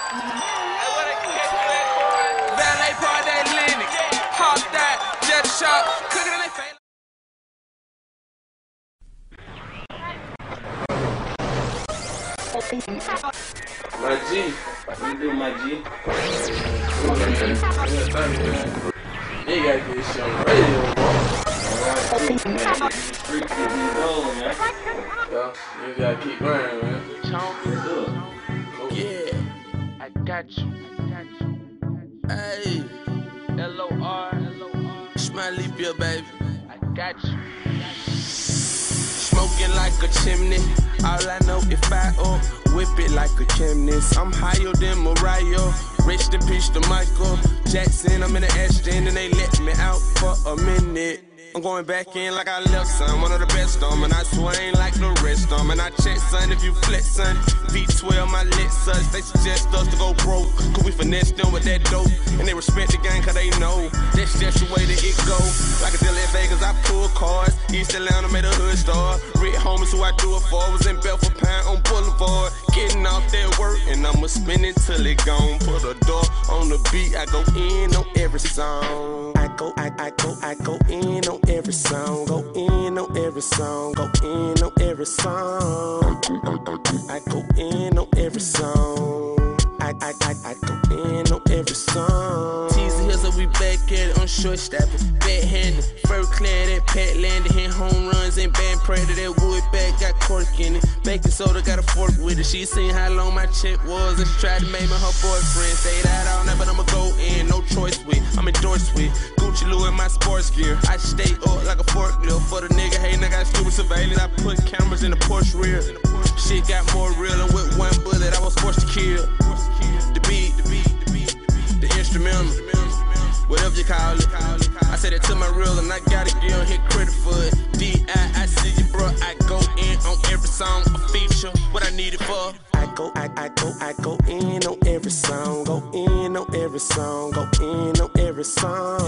Valet part that Linux. Hop that, jet shop, cooking in they face. My G, what you do, my G? You gotta get this shit on the radio, bro. Yeah, you gotta keep going, man. Yeah, I got you. Hey, L-O-R, it's my leap year, baby. I got you. Smoking like a chimney. All I know if I up, whip it like a chemist. I'm higher than Mariah. Rest in peace to Michael Jackson. I'm in the Ashton and they let me out for a minute. I'm going back in like I left, son. One of the best, and I swing like the rest, and I check, son, if you flex, son. V12, my lit such, they suggest us to go broke. Cause we finesse them with that dope. And they respect the gang cause they know that's just the way that it go. Like a deal in Vegas, I pull cars. East Atlanta made a hood star. Red homies who I do it for was in Belfort Pine on Boulevard. Getting off that work and I'ma spin it till it gone. Put a door on the beat, I go in on every song. I go in on every song. Go in on every song. Go in on every song. I go in on every song. I go in on every song. Teasy Hills, so we back at it on short stapping. Backhanded, fur clad at Pat Landed. Hit home runs and band predator. That wood bag got cork in it. Baking soda got a fork with it. She seen how long my check was and she tried to make me her boyfriend. Stayed out all night, but I'ma go in. No choice with, I'm endorsed with Gucci Louis in my sports gear. I stay up like a forklift for the nigga. Hey, nigga, I stupid surveillance. I put cameras in the Porsche rear. Shit got more real and with one bullet I was forced to kill. The beat, the instrumental, whatever you call it. I said it to my real and I gotta give him hit credit for it. I see you, bro. I go in on every song, a feature, what I need it for. I go in on every song. Go in on every song. Go in on every song.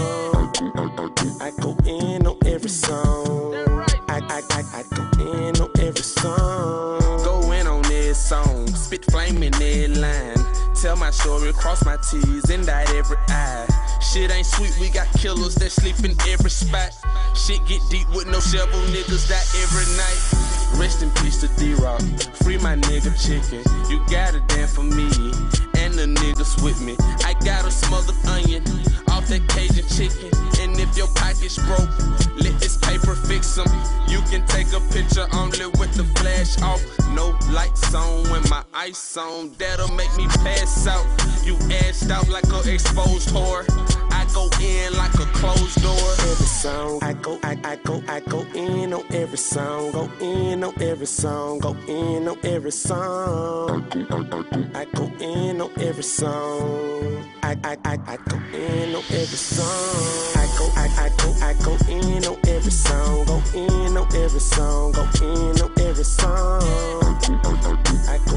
I go in on every song. I go in on every song. Go in on this song. Spit flame in that line. Tell my story, cross my T's and dot every I. Shit ain't sweet, we got killers that sleep in every spot. Shit get deep with no shovel, niggas die every night. Rest in peace to D-Rock, free my nigga chicken. You gotta dance for me, and the niggas with me. I got a smothered onion, off that Cajun chicken. And if your pocket's broke, let this paper fix them. You can take a picture only with the flash off. No lights on when my ice on, that'll make me pass out. You assed out like a exposed whore. I go in like a closed door. Every song, I go in on every song. Go in on every song. Go in on every song. I go in on every song. I go in on every song. I go in on every song. Go in on every song. Go in on every song. I go